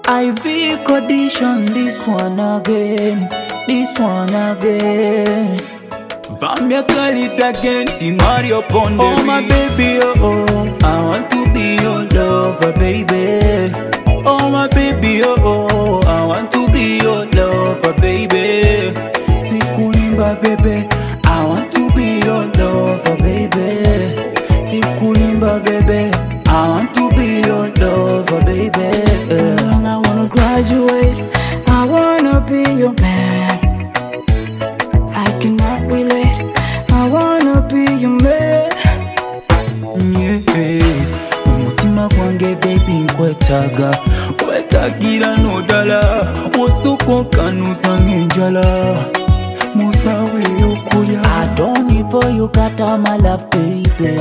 IV condition, this one again, this one again. Vamia call it again, the Mario Ponde. Oh my baby, oh oh, I want to be your lover, baby. Oh my baby, oh oh, I want to be your lover, baby. Sikulimba, baby, I want to be your lover, baby. Sikulimba, baby, I want to be your lover, baby. I wanna graduate, I wanna be your man. I cannot relate, I wanna be your man. Yeah, umutima gwange baby nkwetaga, kwetagira nodala, osokoka nuzange njala, musawe yokulya. I don't need for you kata my love baby.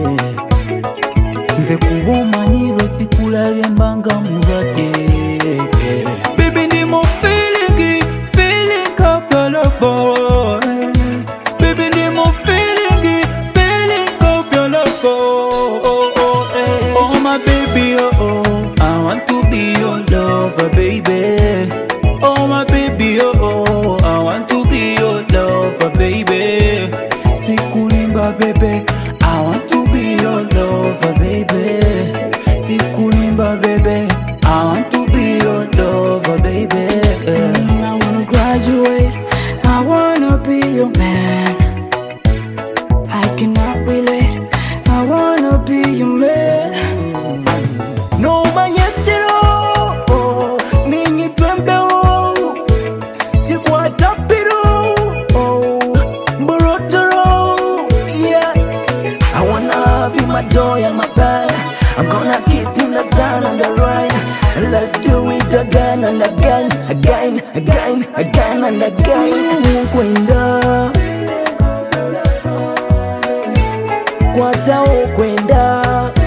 Nze kuba omanyiro sikulabye mbanga mulwadde. Baby ndi mu feeling of your love boy. Baby ndi mu feeling of your love boy. Oh my baby, oh oh, I want to be your lover, baby. Oh my baby, oh oh, I want to be your lover, baby. Sikulimba, baby, I want to be your lover, baby. Sikulimba, baby, I want to be your lover, baby. I wanna graduate, I wanna be your man. I cannot relate, I wanna be your man. No manyetero, oh, ninyi twembe oh, chikwata piro, oh, mborotoro, yeah. I wanna be my joy and my pain. I'm gonna kiss you in the sun and the rain, and let's do it again and again, again, again, again and again. Kwenda, kwata okwenda.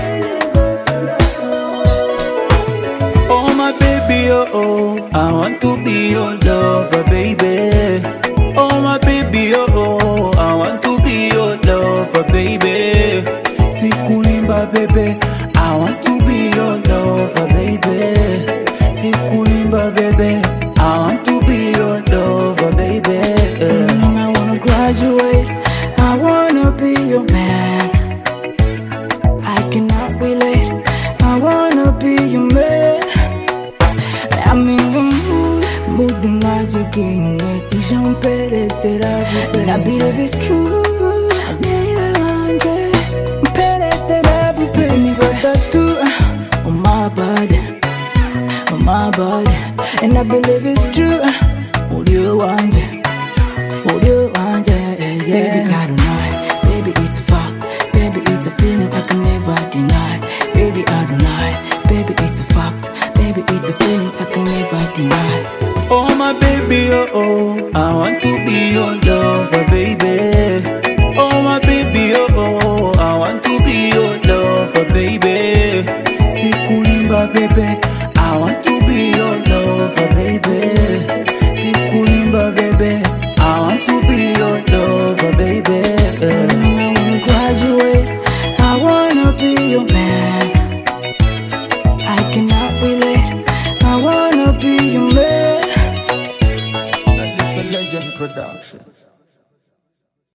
Oh my baby, oh oh, I want to be your lover, baby. Oh my baby, oh oh, I want to be your lover, baby. Sikulimba, baby, I want to be your lover, baby. Sikulimba, baby, I want to be your lover, baby. I wanna graduate, I wanna be your man. I cannot relate, I wanna be your man. I'm in the mood the magic in it. J'en perecerá, and I believe it's true. Perecerá, me got tattoo on my body, on my body, and I believe it's true. What do you want? What do you want? Yeah. Baby, I don't know. Baby, it's a fact. Baby, it's a feeling I can never deny. Baby, I don't know. Baby, it's a fact. Baby, it's a feeling I can never deny. Oh my baby, oh oh, I want to be your